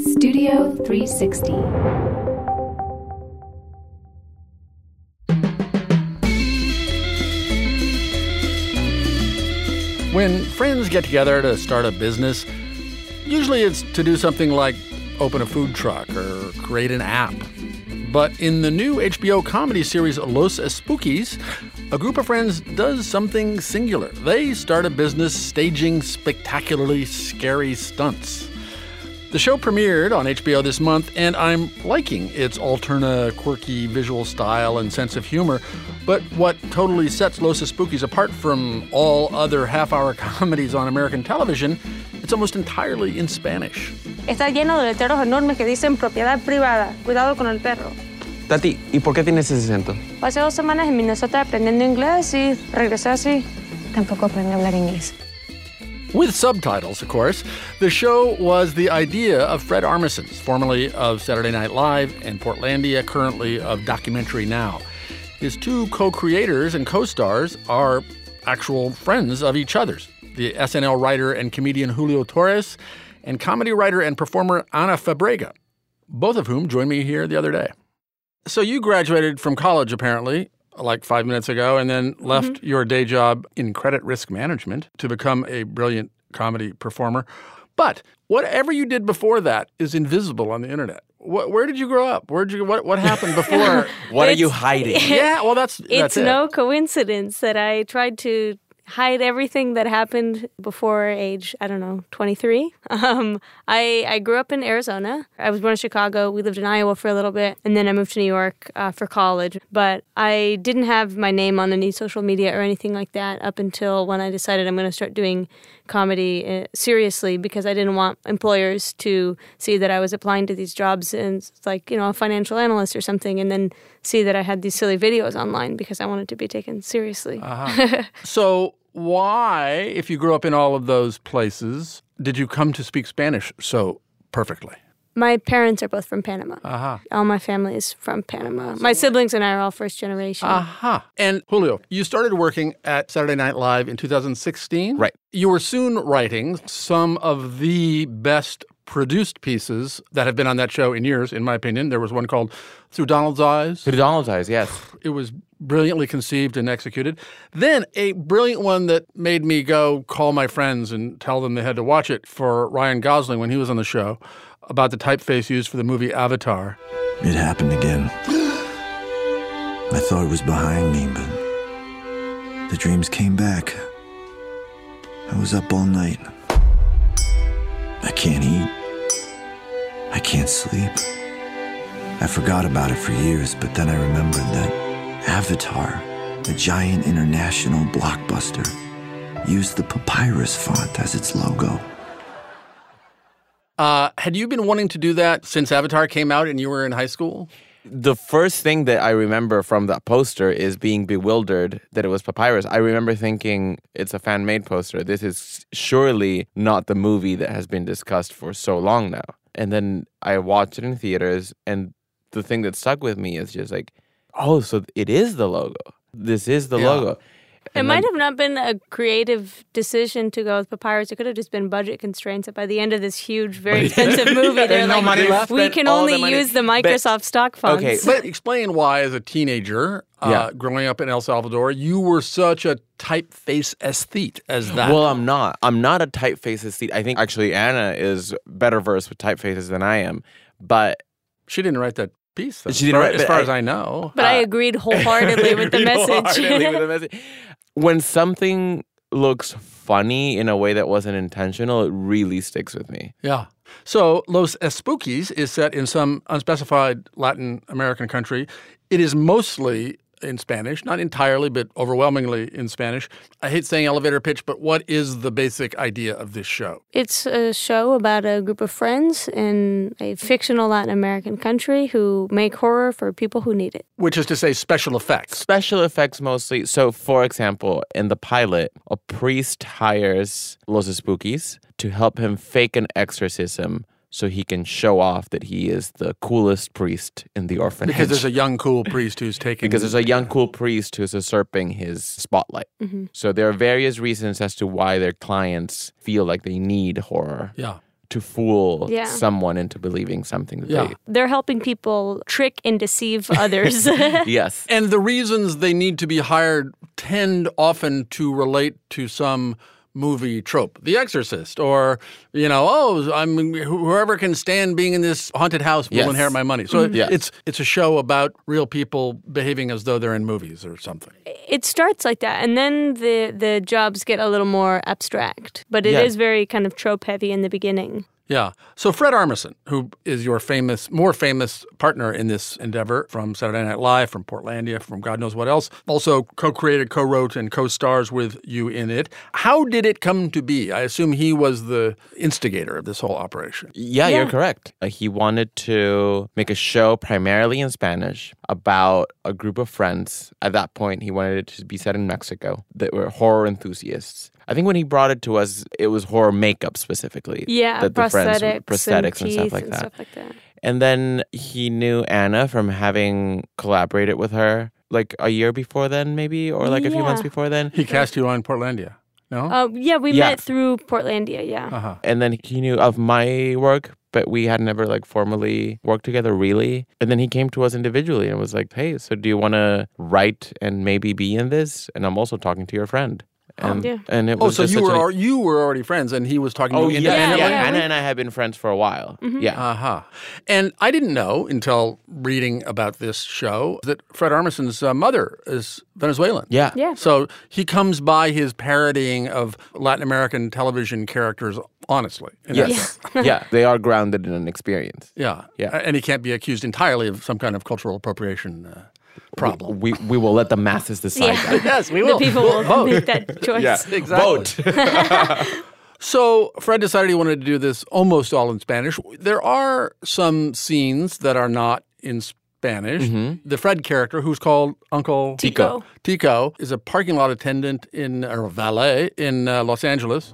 Studio 360. When friends get together to start a business, usually it's to do something like open a food truck or create an app. But in the new HBO comedy series Los Espookies, a group of friends does something singular. They start a business staging spectacularly scary stunts. The show premiered on HBO this month, and I'm liking its alterna, quirky visual style and sense of humor. But what totally sets Los Espookies apart from all other half-hour comedies on American television, it's almost entirely in Spanish. Está lleno de letreros enormes que dicen propiedad privada. Cuidado con el perro. Tati, ¿y por qué tienes ese acento? Pasé 2 semanas en Minnesota aprendiendo inglés y regresé así. Tampoco aprendí a hablar inglés. With subtitles, of course. The show was the idea of Fred Armison's, formerly of Saturday Night Live and Portlandia, currently of Documentary Now. His 2 co-creators and co-stars are actual friends of each other's, the SNL writer and comedian Julio Torres and comedy writer and performer Ana Fabrega, both of whom joined me here the other day. So you graduated from college, apparently, like 5 minutes ago, and then left your day job in credit risk management to become a brilliant comedy performer. But whatever you did before that is invisible on the internet. Where did you grow up? What happened before? What are you hiding? Yeah, well, that's It's it. no coincidence that I tried to hide everything that happened before age, 23. I grew up in Arizona. I was born in Chicago. We lived in Iowa for a little bit, and then I moved to New York for college. But I didn't have my name on any social media or anything like that up until when I decided I'm going to start doing comedy seriously, because I didn't want employers to see that I was applying to these jobs and like, a financial analyst or something, and then see that I had these silly videos online, because I wanted to be taken seriously. Uh-huh. So why, if you grew up in all of those places, did you come to speak Spanish so perfectly? My parents are both from Panama. Uh-huh. All my family is from Panama. My siblings and I are all first generation. Uh-huh. And Julio, you started working at Saturday Night Live in 2016. Right. You were soon writing some of the best produced pieces that have been on that show in years, in my opinion. There was one called Through Donald's Eyes. Through Donald's Eyes, yes. It was brilliantly conceived and executed. Then a brilliant one that made me go call my friends and tell them they had to watch it, for Ryan Gosling when he was on the show, about the typeface used for the movie Avatar. It happened again. I thought it was behind me, but the dreams came back. I was up all night. I can't eat. I can't sleep. I forgot about it for years, but then I remembered that Avatar, a giant international blockbuster, used the papyrus font as its logo. Had you been wanting to do that since Avatar came out and you were in high school? The first thing that I remember from that poster is being bewildered that it was papyrus. I remember thinking, it's a fan-made poster. This is surely not the movie that has been discussed for so long now. And then I watched it in theaters, and the thing that stuck with me is just like, oh, so it is the logo. This is the logo. It might have not been a creative decision to go with papyrus. It could have just been budget constraints. That by the end of this huge, very expensive movie, they're no money left. we can only use the Microsoft stock funds. Okay, But explain why, as a teenager, growing up in El Salvador, you were such a typeface aesthete as that. Well, I'm not. I'm not a typeface aesthete. I think actually Anna is better versed with typefaces than I am. But she didn't write that piece, though, she didn't write, as far as I know. But I agreed wholeheartedly with the message. When something looks funny in a way that wasn't intentional, it really sticks with me. Yeah. So Los Espookies is set in some unspecified Latin American country. It is mostly in Spanish, not entirely, but overwhelmingly in Spanish. I hate saying elevator pitch, but what is the basic idea of this show? It's a show about a group of friends in a fictional Latin American country who make horror for people who need it. Which is to say special effects. Special effects mostly. So, for example, in the pilot, a priest hires Los Espookies to help him fake an exorcism so he can show off that he is the coolest priest in the orphanage. Because there's a young, cool priest who's taking... Because there's a young, cool priest who's usurping his spotlight. Mm-hmm. So there are various reasons as to why their clients feel like they need horror. Yeah. to fool Yeah. someone into believing something that Yeah. They're helping people trick and deceive others. they... Yes. And the reasons they need to be hired tend often to relate to some movie trope. The Exorcist, or, whoever can stand being in this haunted house will Yes. inherit my money. So Yeah. it's a show about real people behaving as though they're in movies or something. It starts like that, and then the jobs get a little more abstract. But it is Yeah. very kind of trope heavy in the beginning. Yeah. So Fred Armisen, who is your more famous partner in this endeavor from Saturday Night Live, from Portlandia, from God knows what else, also co-created, co-wrote, and co-stars with you in it. How did it come to be? I assume he was the instigator of this whole operation. Yeah, Yeah. you're correct. He wanted to make a show primarily in Spanish about a group of friends. At that point, he wanted it to be set in Mexico that were horror enthusiasts. I think when he brought it to us, it was horror makeup specifically. Yeah, that the friends- prosthetics and teeth stuff like and that. stuff like that. And then he knew Anna from having collaborated with her like a year before then, maybe, or like a few Yeah. months before then. He cast you on Portlandia, no? Yeah, we Yeah. met through Portlandia, yeah. Uh-huh. And then he knew of my work, but we had never like formally worked together really. And then he came to us individually and was like, hey, so do you want to write and maybe be in this? And I'm also talking to your friend. And, Yeah. and it Oh, was so just you such were already friends, and he was talking to you yeah, independently? Yeah, Anna we- and I have been friends for a while. Yeah. Uh-huh. And I didn't know until reading about this show that Fred Armisen's mother is Venezuelan. Yeah. Yeah. So he comes by his parodying of Latin American television characters honestly. in that Yes. sense. Yeah. They are grounded in an experience. Yeah. Yeah. And he can't be accused entirely of some kind of cultural appropriation problem. We will let the masses decide Yeah. that. Yes, we The people will make that choice. Exactly. Vote. So Fred decided he wanted to do this almost all in Spanish. There are some scenes that are not in Spanish. The Fred character, who's called Uncle Tico. Tico, is a parking lot attendant or a valet in Los Angeles.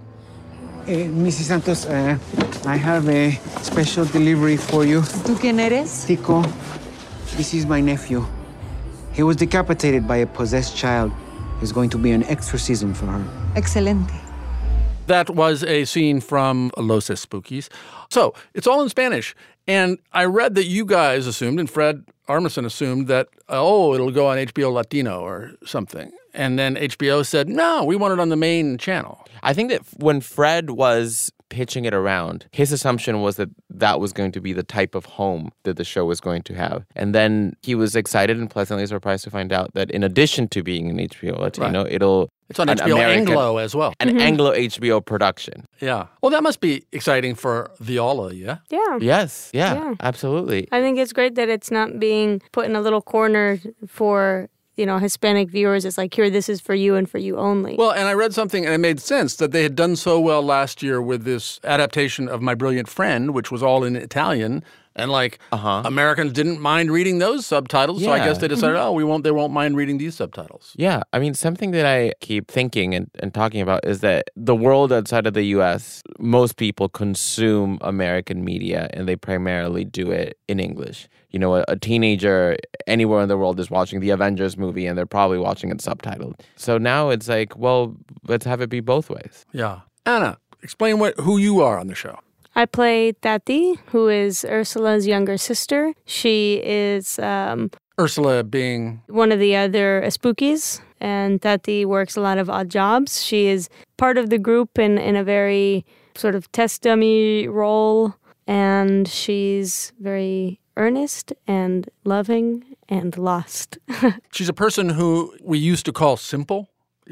Mrs. Santos, I have a special delivery for you. ¿Tú quién eres? Tico, this is my nephew. He was decapitated by a possessed child. There's going to be an exorcism for her. Excelente. That was a scene from Los Spookies. So it's all in Spanish. And I read that you guys assumed, and Fred Armisen assumed, that, it'll go on HBO Latino or something. And then HBO said, no, we want it on the main channel. I think that when Fred was pitching it around, his assumption was that that was going to be the type of home that the show was going to have. And then he was excited and pleasantly surprised to find out that in addition to being an HBO Latino, It's on an HBO American- Anglo as well. an Anglo HBO production. Yeah. Well, that must be exciting for Viola, yeah? Yeah. Yes. Yeah. Yeah. Absolutely. I think it's great that it's not being put in a little corner for, Hispanic viewers. It's like, here, this is for you and for you only. Well, and I read something, and it made sense that they had done so well last year with this adaptation of My Brilliant Friend, which was all in Italian. And Americans didn't mind reading those subtitles, so I Yeah. guess they decided, they won't mind reading these subtitles. Yeah. I mean, something that I keep thinking and talking about is that the world outside of the U.S., most people consume American media and they primarily do it in English. A teenager anywhere in the world is watching the Avengers movie and they're probably watching it subtitled. So now it's like, well, let's have it be both ways. Yeah. Anna, explain who you are on the show. I play Tati, who is Ursula's younger sister. She is Ursula being... one of the other Spookies, and Tati works a lot of odd jobs. She is part of the group in a very sort of test dummy role, and she's very earnest and loving and lost. She's a person who we used to call simple,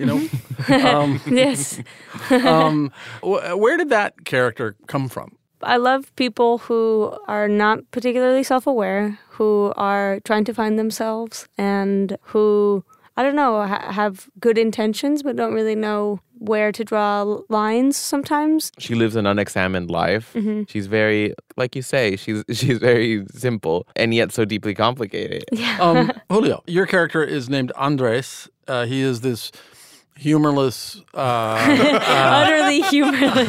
Yes. Where did that character come from? I love people who are not particularly self-aware, who are trying to find themselves, and who, I don't know, have good intentions but don't really know where to draw lines sometimes. She lives an unexamined life. She's very, like you say, she's very simple and yet so deeply complicated. Julio, your character is named Andres. He is this humorless, Utterly humorless.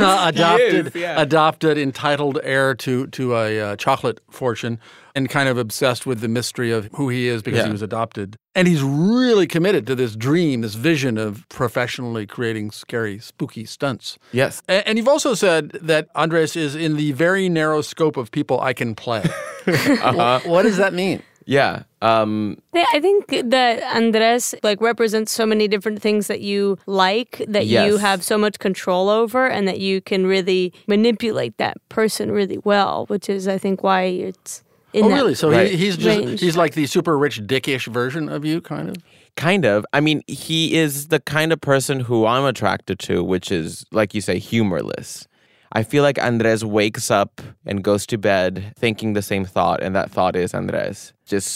adopted, entitled heir to a chocolate fortune, and kind of obsessed with the mystery of who he is because he was adopted. And he's really committed to this dream, this vision of professionally creating scary, spooky stunts. Yes. And you've also said that Andres is in the very narrow scope of people I can play. What does that mean? Yeah. I think that Andres represents so many different things that you like, that you have so much control over, and that you can really manipulate that person really well, which is, I think, why it's in that really? So he's range. he's like the super rich, dickish version of you, kind of? Kind of. I mean, he is the kind of person who I'm attracted to, which is, like you say, humorless. I feel like Andres wakes up and goes to bed thinking the same thought, and that thought is Andres. Just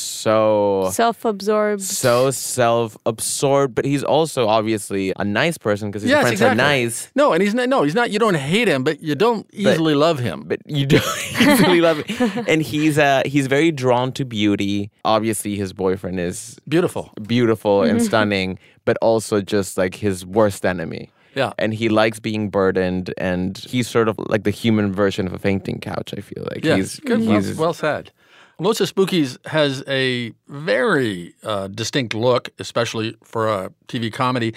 so self-absorbed. So self-absorbed, but he's also obviously a nice person because his friends are nice. No, and he's not. You don't hate him, but you don't easily love him. But you don't easily love him. And he's very drawn to beauty. Obviously, his boyfriend is beautiful and stunning, but also just like his worst enemy. Yeah. And he likes being burdened, and he's sort of like the human version of a fainting couch, I feel like. Yeah, he's well said. Los Spookies has a very distinct look, especially for a TV comedy.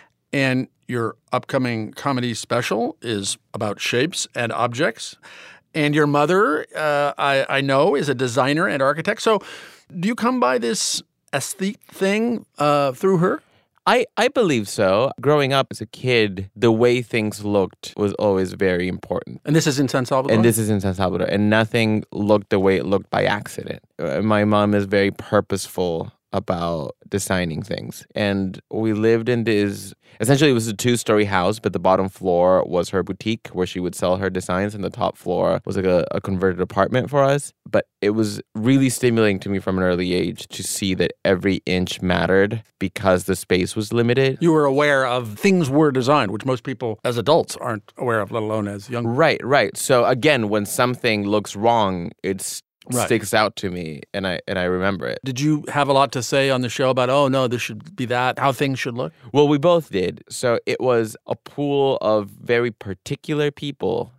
And your upcoming comedy special is about shapes and objects. And your mother, I know, is a designer and architect. So do you come by this aesthete thing through her? I believe so. Growing up as a kid, the way things looked was always very important. And this is in San Salvador? And this is in San Salvador. And nothing looked the way it looked by accident. My mom is very purposeful about designing things. And we lived in this, essentially it was a 2-story house, but the bottom floor was her boutique where she would sell her designs, and the top floor was like a converted apartment for us. But it was really stimulating to me from an early age to see that every inch mattered because the space was limited. You were aware of things were designed, which most people as adults aren't aware of, let alone as young. Right. So again, when something looks wrong, sticks out to me, and I remember it. Did you have a lot to say on the show about, oh, no, this should be that, how things should look? Well, we both did. So it was a pool of very particular people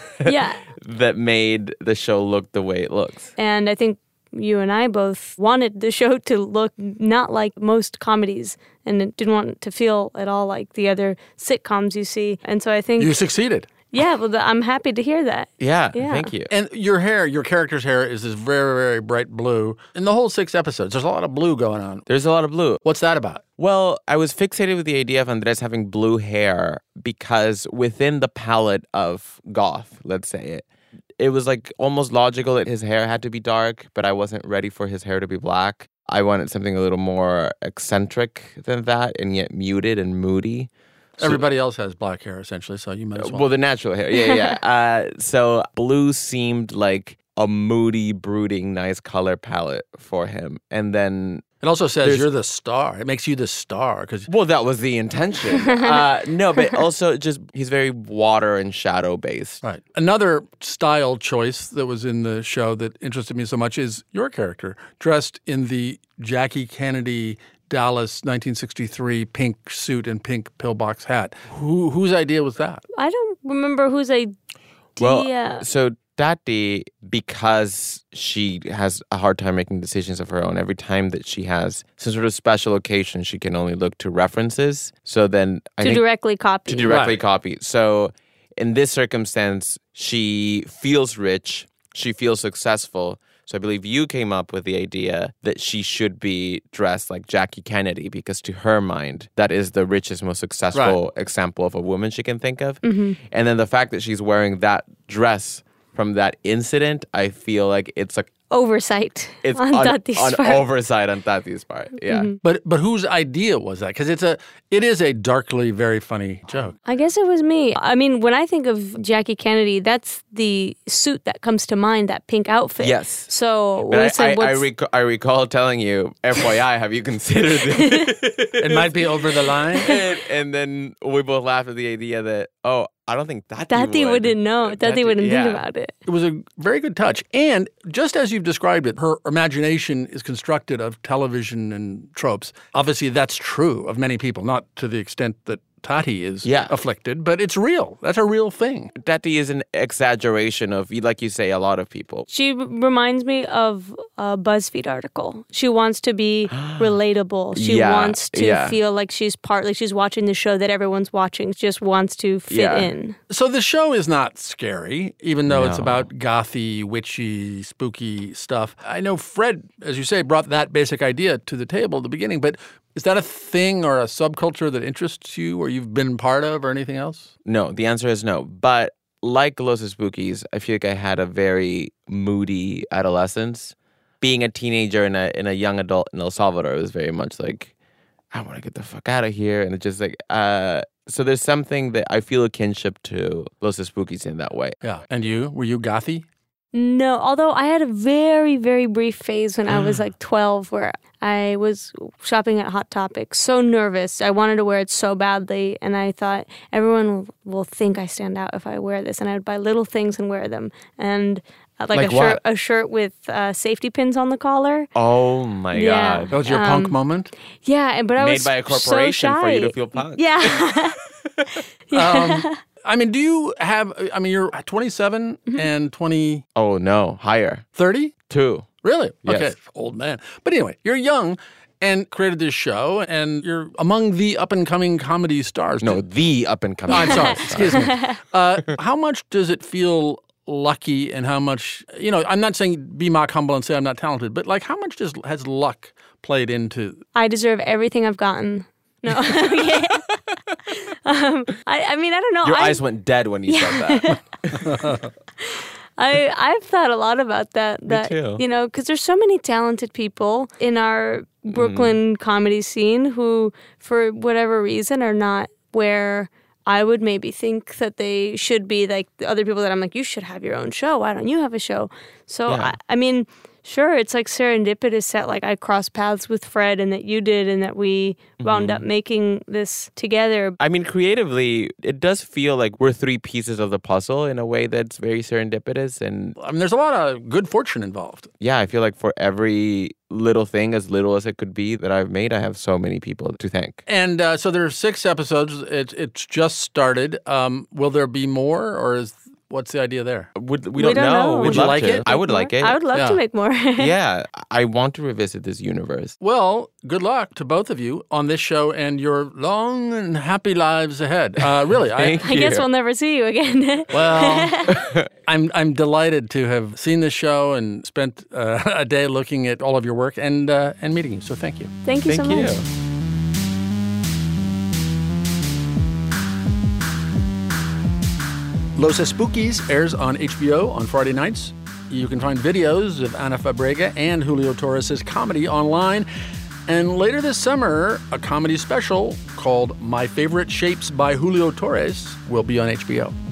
that made the show look the way it looks. And I think you and I both wanted the show to look not like most comedies, and it didn't want it to feel at all like the other sitcoms you see. And so I think... You succeeded. Yeah, well, I'm happy to hear that. Yeah, thank you. And your character's hair is this very, very bright blue. In the whole 6 episodes, there's a lot of blue going on. There's a lot of blue. What's that about? Well, I was fixated with the idea of Andres having blue hair because within the palette of goth, let's say it was like almost logical that his hair had to be dark, but I wasn't ready for his hair to be black. I wanted something a little more eccentric than that and yet muted and moody. Everybody else has black hair, essentially, so you might as well. Well, the natural hair, yeah. So blue seemed like a moody, brooding, nice color palette for him. And then... It also says you're the star. It makes you the star. Well, that was the intention. No, but also just he's very water and shadow based. Right. Another style choice that was in the show that interested me so much is your character, dressed in the Jackie Kennedy Dallas 1963 pink suit and pink pillbox hat. Whose idea was that? I don't remember whose idea. Well, so Tati, because she has a hard time making decisions of her own, every time that she has some sort of special occasion, she can only look to references. So then directly copy. To directly copy. So in this circumstance, she feels rich, she feels successful. So I believe you came up with the idea that she should be dressed like Jackie Kennedy because to her mind, that is the richest, most successful example of a woman she can think of. Mm-hmm. And then the fact that she's wearing that dress from that incident, I feel like it's a oversight on Tati's part. Oversight on Tati's part, yeah. Mm-hmm. But whose idea was that? Because it is a darkly very funny joke. I guess it was me. I mean, when I think of Jackie Kennedy, that's the suit that comes to mind, that pink outfit. Yes. So I recall telling you, FYI, have you considered this? It might be over the line. And then we both laughed at the idea that, I don't think Tati wouldn't know. Tati wouldn't think about it. It was a very good touch. And just as you you've described it, her imagination is constructed of television and tropes. Obviously, that's true of many people, not to the extent that Tati is afflicted, but it's real. That's a real thing. Tati is an exaggeration of, like you say, a lot of people. She reminds me of a BuzzFeed article. She wants to be relatable. She wants to feel like she's she's watching the show that everyone's watching. She just wants to fit in. So the show is not scary, even though it's about gothy, witchy, spooky stuff. I know Fred, as you say, brought that basic idea to the table at the beginning, but is that a thing or a subculture that interests you or you've been part of or anything else? No, the answer is no. But like Los Spookies, I feel like I had a very moody adolescence. Being a teenager and a young adult in El Salvador, it was very much like, I want to get the fuck out of here. And it's just like, so there's something that I feel a kinship to Los Spookies in that way. Yeah. And you? Were you gothy? No, although I had a very, very brief phase when I was like 12 where I was shopping at Hot Topic, so nervous. I wanted to wear it so badly, and I thought everyone will think I stand out if I wear this. And I would buy little things and wear them. And like a shirt with safety ppins on the collar. Oh my God. That was your punk moment? Yeah, but I was made by a corporation so shy. for you to feel punk. Yeah. I mean, do you have, you're 27 and 20. Oh, no. Higher. 30? 2. Really? Yes. Okay. Old man. But anyway, you're young and created this show, and you're among the up-and-coming comedy stars. No, the up-and-coming. I'm sorry. Excuse me. How much does it feel lucky and how much, I'm not saying be mock humble and say I'm not talented, but like how much has luck played into? I deserve everything I've gotten. No. I mean, I don't know. Your eyes went dead when you said that. I've thought a lot about that. Me too. Because there's so many talented people in our Brooklyn comedy scene who, for whatever reason, are not where I would maybe think that they should be. Like the other people that I'm like, you should have your own show. Why don't you have a show? So, I mean, sure, it's like serendipitous that like I crossed paths with Fred and that you did and that we wound up making this together. I mean, creatively, it does feel like we're 3 pieces of the puzzle in a way that's very serendipitous. And I mean, there's a lot of good fortune involved. Yeah, I feel like for every little thing, as little as it could be, that I've made, I have so many people to thank. And so there are 6 episodes. It's just started. Will there be more, or what's the idea there? We don't know. Would you like it? I would like it. I would love to make more. Yeah, I want to revisit this universe. Well, good luck to both of you on this show and your long and happy lives ahead. Really, I guess we'll never see you again. Well, I'm delighted to have seen this show and spent a day looking at all of your work and meeting you. So thank you. Thank you so much. Los Spookies airs on HBO on Friday nights. You can find videos of Ana Fabrega and Julio Torres' comedy online. And later this summer, a comedy special called My Favorite Shapes by Julio Torres will be on HBO.